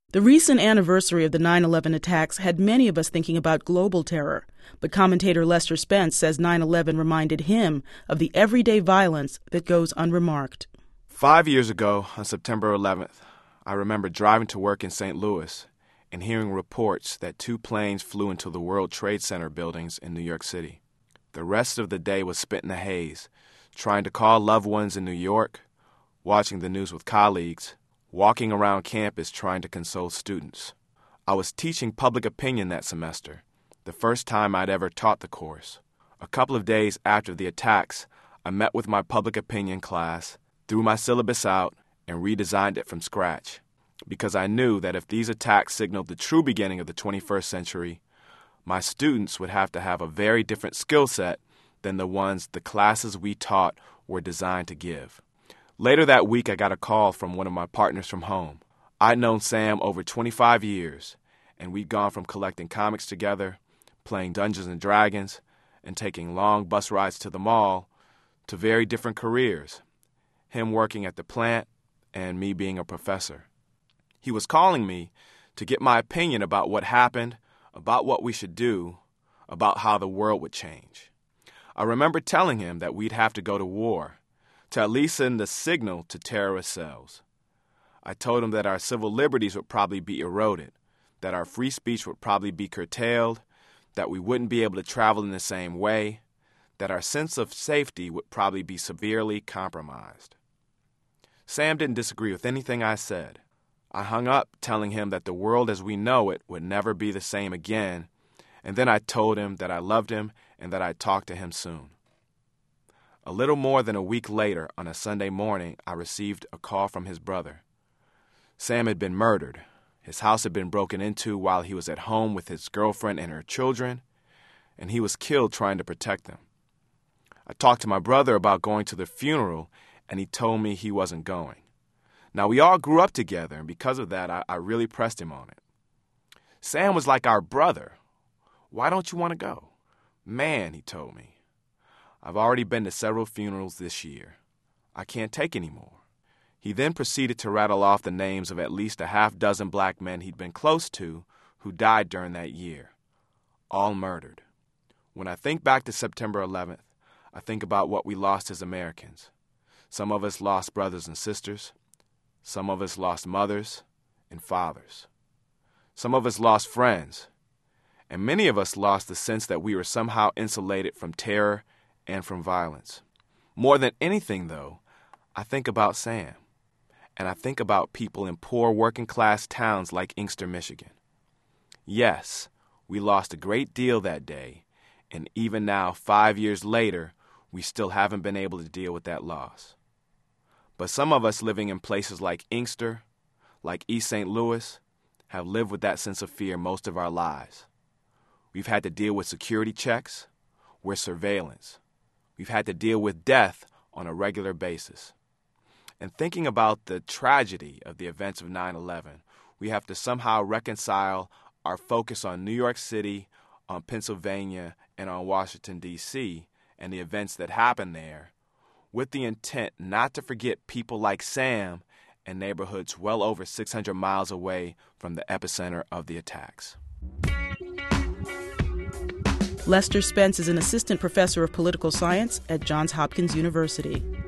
The recent anniversary of the 9/11 attacks had many of us thinking about global terror, but commentator Lester Spence says 9/11 reminded him of the everyday violence that goes unremarked. 5 years ago, on September 11th, I remember driving to work in St. Louis and hearing reports that 2 planes flew into the World Trade Center buildings in New York City. The rest of the day was spent in the haze, trying to call loved ones in New York, watching the news with colleagues, walking around campus trying to console students. I was teaching public opinion that semester, the first time I'd ever taught the course. A couple of days after the attacks, I met with my public opinion class, threw my syllabus out, and redesigned it from scratch, because I knew that if these attacks signaled the true beginning of the 21st century, my students would have to have a very different skill set than the ones the classes we taught were designed to give. Later that week, I got a call from one of my partners from home. I'd known Sam over 25 years, and we'd gone from collecting comics together, playing Dungeons and Dragons, and taking long bus rides to the mall, to very different careers, him working at the plant and me being a professor. He was calling me to get my opinion about what happened, about what we should do, about how the world would change. I remember telling him that we'd have to go to war, to at least send a signal to terrorist cells. I told him that our civil liberties would probably be eroded, that our free speech would probably be curtailed, that we wouldn't be able to travel in the same way, that our sense of safety would probably be severely compromised. Sam didn't disagree with anything I said. I hung up telling him that the world as we know it would never be the same again, and then I told him that I loved him and that I'd talk to him soon. A little more than a week later, on a Sunday morning, I received a call from his brother. Sam had been murdered. His house had been broken into while he was at home with his girlfriend and her children, and he was killed trying to protect them. I talked to my brother about going to the funeral, and he told me he wasn't going. Now, we all grew up together, and because of that, I really pressed him on it. Sam was like our brother. Why don't you want to go? Man, he told me, I've already been to several funerals this year. I can't take any more. He then proceeded to rattle off the names of at least a half-dozen black men he'd been close to who died during that year, all murdered. When I think back to September 11th, I think about what we lost as Americans. Some of us lost brothers and sisters. Some of us lost mothers and fathers. Some of us lost friends. And many of us lost the sense that we were somehow insulated from terror and from violence. More than anything, though, I think about Sam, and I think about people in poor working-class towns like Inkster, Michigan. Yes, we lost a great deal that day, and even now, 5 years later, we still haven't been able to deal with that loss. But some of us living in places like Inkster, like East St. Louis, have lived with that sense of fear most of our lives. We've had to deal with security checks, with surveillance. We've had to deal with death on a regular basis. And thinking about the tragedy of the events of 9/11, we have to somehow reconcile our focus on New York City, on Pennsylvania, and on Washington, D.C., and the events that happened there, with the intent not to forget people like Sam and neighborhoods well over 600 miles away from the epicenter of the attacks. Lester Spence is an assistant professor of political science at Johns Hopkins University.